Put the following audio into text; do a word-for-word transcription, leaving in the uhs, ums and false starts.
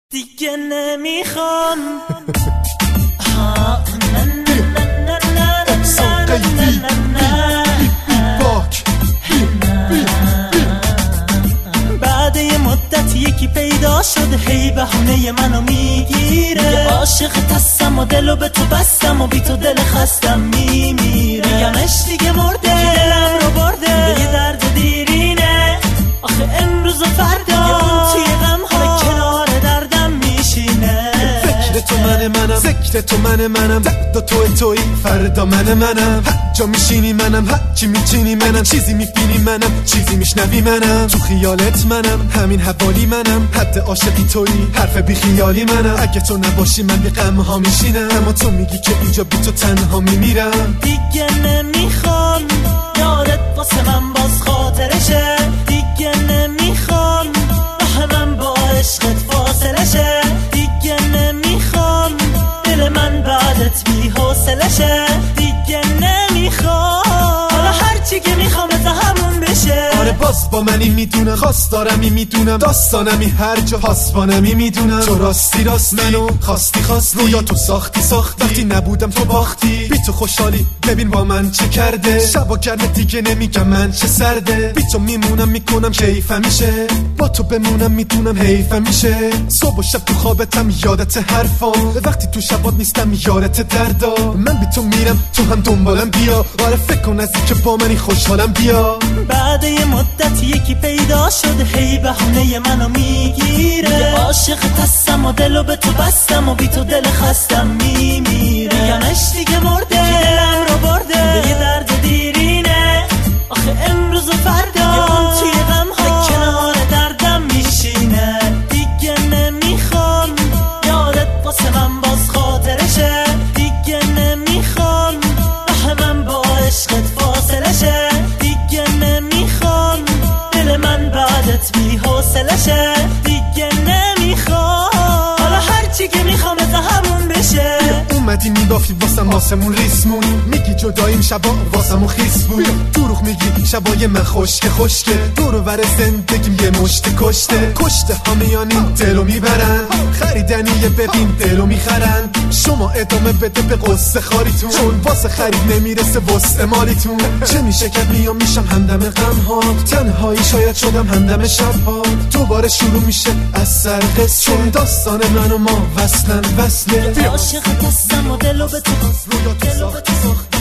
دیگه نمیخوام بعد یه مدت یکی پیدا شده هی بهونه منو میگیره یه عاشق تستم و دلو به تو بستم و بی تو دل خستم میمیره میگمش دیگه مرده دلم رو برده به یه درد دیرینه آخه امروز و فردا اون توی غم ها کنار دردم میشینه فکر تو من منم ذکر تو من منم درد تو توی فردا من منم هر جا میشینی منم هر چی میچینی منم چیزی میبینی منم چیزی میشنوی منم تو خیالت منم همین حوالی منم حد عاشقی تویی حرف بی خیالی منم اگه تو نباشی من بی غم ها میشینم اما تو میگی که اینجا بی تو تنها میمیرم دیگه نمیخوام یادت واسه من باز خاطرشه دیگه نمیخوام راه من با عشقت فاصله شه دیگه نمیخوام دل من بعدت بی حوصله شه دیگه نمیخوام حالا هرچی که میخوام تا همون بشه آره باز با منی میدونم خواست دارمی میدونم داستانمی هر جا پاسبانمی میدونم تو راستی راست منو خواستی خواستی رویا تو ساختی ساختی وقتی نبودم تو باختی بی تو خوشحالی ببین با من چه کرده شبا گرمه دیگه نمیگم من چه سرده بی تو میمونم میکنم کیفم میشه با تو بمونم میدونم حیفم میشه صبح و شب تو خوابتم یادت حرفام وقتی تو شبات نیستم یادت دردا من بی تو میرم تو هم دنبالم بیا آره فکر کن از این که با منی خوشحالم بیا بعد یه مدت یکی پیدا شده هی بهونه منو میگیره یه عاشق تستم و دلو به تو بستم و بی تو دل خستم میمیره میگمش دیگه مرده دلم رو برده به یه درد دیرینه آخه امروز و فردا اون توی غم ها کنار دردم میشینه دیگه نمیخوام یادت واسه من باز خاطرشه دیگه نمیخوام راه من با عشقت فاصله شه دیگه نمیخوام دل من بعدت بی حوصله شه دیگه نمیخوام حالا هرچی که میخوام تا همون بشه اومدی میبافی واسم واسمون ریسمون میگی جداییم شبا واسمون خیس بود دروغ میگی شبای من خشکه خشکه دورو ور زندگیم یه مشت کشته کشته ها میان این دلو میبرن خریدنیه ببین دلو میخرن شما ادامه بده به قصه خاریتون چون واسه خرید نمیرسه واسه مالیتون چه میشه که میام میشم همدم غم ها تنهایی شاید شدم همدم شب ها دوباره شروع میشه از سر قصه چون داستان من و ما وصلن وصله عاشق دستم و دلو به تو رویا تو ساختی